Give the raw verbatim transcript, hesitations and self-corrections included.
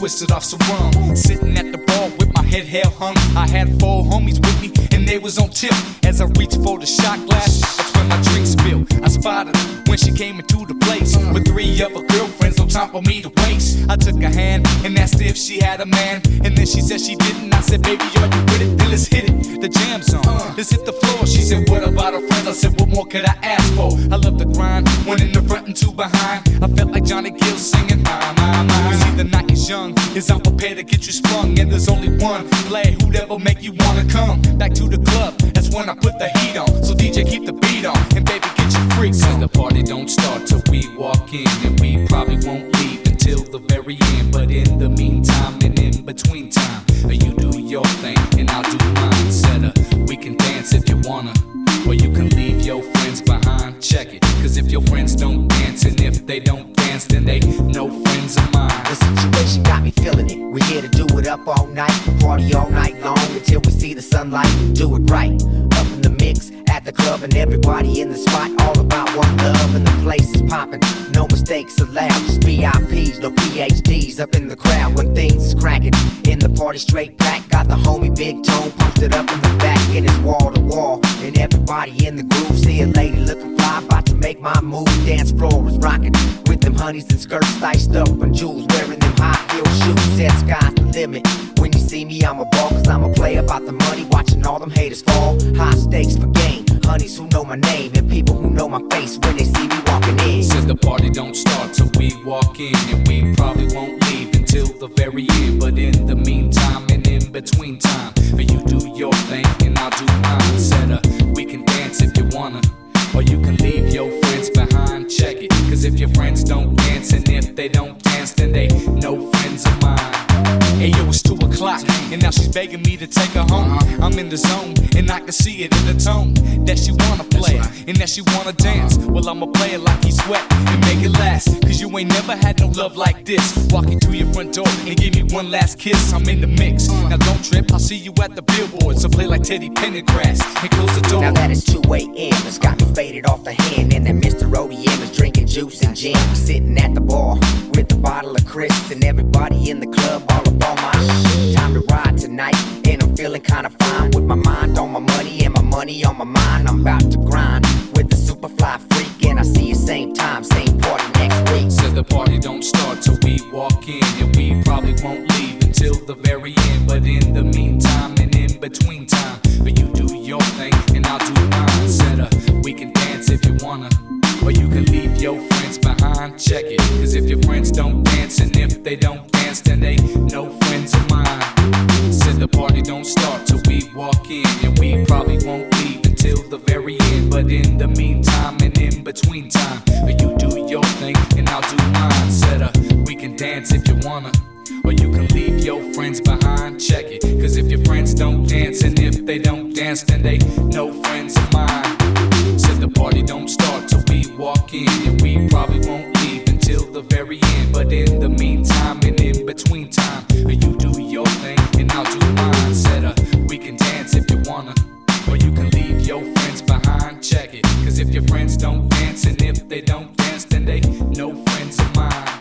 twisted off some rum. Sitting at the bar with my head held hung. I had four homies with me and they was on tip. As I reached for the shot glass, that's when my drink spilled. I spotted her when she came into the place with three other girlfriends on top of me to waste. I took her hand and asked her if she had a man, and then she said she didn't. I said, baby, are you with it? Then let's hit it. The jam's on, let's hit the floor. She said, what about her friends? I said, what more could I ask for? I love the grind, one in the front and two behind. I felt like Johnny Gill singing, my, my, my. You see, the night is young, is I'm prepared to get you sprung, and there's only one play who'd ever make you wanna come back to the club. That's when I put the heat on, so D J keep the beat on, and baby get your freaks on. The party don't start till we walk in, and we probably won't leave until the very end. But in the meantime and in between time, you do your thing and I'll do mine. Said uh, we can dance if you wanna, or you can leave your friends behind. Check it, cause if your friends don't dance, and if they don't dance, then they no friends of mine. The situation got me feeling it. We're here to do it up all night, party all night long until we see the sunlight. Do it right, up in the mix at the club, and everybody in the spot all about one love, and the place is popping. No mistakes allowed, just V I Ps, no P H Ds up in the crowd when things is cracking. In the party straight back, got the homie Big Tone posted up in the back, and it's wall to wall, and everybody in the groove. See a lady looking fly, about to make my move. Dance floor is rocking with them honeys and skirts diced up, and jewels wearing them high heel shoes. That sky's the limit. When you see me, I'm a ball, cause I'm a play about the money, watching all them haters fall. High stakes for game, honeys who know my name, and people who know my face when they see me walking in. Said the party don't start till we walk in, and we probably won't leave until the very end. But in the meantime and in between time, you do your thing and I'll do mine. Said uh, we can dance if you wanna, or you can leave your friends behind. Check it, cause if your friends don't dance, and if they don't dance, then they no friends of mine. Hey yo, it's two o'clock, and now she's begging me to take her home. I'm in the zone, and I can see it in the tone that she wanna play, and that she wanna dance. Well, I'ma play it like he's sweat and make it last, cause you ain't never had no love like this. Walking to your front door and give me one last kiss. I'm in the mix, now don't trip, I'll see you at the billboard. So play like Teddy Pendergrass and close the door. Now that is two A M, it's got me faded off the hand, and then Mister O D M is drinking juice and gin. We sitting at the bar with a bottle of crisp, and everybody in the club all up on my shit. Time to ride tonight, and I'm feeling kinda fine, with my mind on my money and my money on my mind. I'm about to grind with the Superfly freak, and I see you same time, same party next week. Said the party don't start till we walk in, and we probably won't leave until the very end. But in the meantime and in between time, you do your thing and I'll do mine. Said uh, we can dance if you wanna, or you can leave your friends behind. Check it, cause if your friends don't dance, and if they don't dance, then they no friends of mine. Said the party don't start till we walk in, and we probably won't leave until the very end. But in the meantime and in between time, you do your thing and I'll do mine. Said uh, we can dance if you wanna, or you can leave your friends behind. Check it, cause if your friends don't dance, and if they don't dance, then they no friends of mine. Said the party don't start till we walk in, and we probably won't leave until the very end. But in the meantime and in between time, you do your thing and I'll do mine. Said uh, we can dance if you wanna, or you can leave your friends behind. Check it, cause if your friends don't dance, and if they don't dance, then they no friends of mine.